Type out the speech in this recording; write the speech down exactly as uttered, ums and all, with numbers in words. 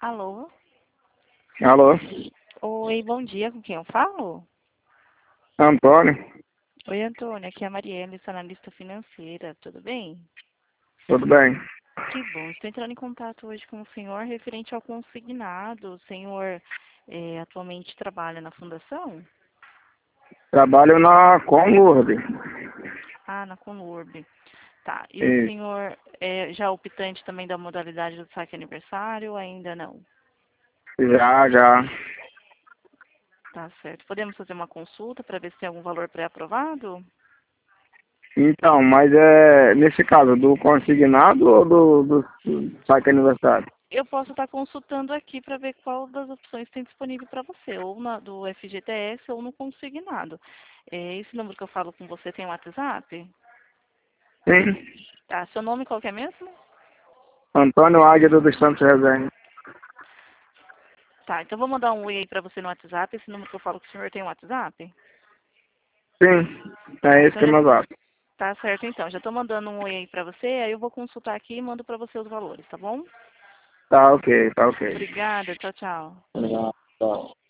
Alô? Alô, Oi, bom dia, com quem eu falo? Antônio, Oi, Antônia, aqui é a Marielle, sou analista financeira, tudo bem? tudo bem? Que bom, estou entrando em contato hoje com o senhor referente ao consignado. O senhor eh, atualmente trabalha na fundação? Trabalho na Conlurb. Ah, na Conurb. Tá, e o E senhor é já optante também da modalidade do saque aniversário ou ainda não? já, já. Tá certo. Podemos fazer uma consulta para ver se tem algum valor pré-aprovado? Então, mas é nesse caso, do consignado ou do, do, do saque aniversário? Eu posso estar consultando aqui para ver qual das opções tem disponível para você, ou na, do F G T S ou no consignado. É, esse número que eu falo com você tem WhatsApp? Sim. Tá, seu nome qual que é mesmo? Antônio Águeda dos Santos Resenha. Tá, então vou mandar um oi aí para você no WhatsApp. Esse número que eu falo que o senhor tem WhatsApp? Sim, Tá, é esse então que é já meu zap. tá certo então. Já estou mandando um oi aí para você, aí eu vou consultar aqui e mando para você os valores, tá bom? Tá ok, tá ok. Obrigada, tchau, tchau. Obrigado. Tchau.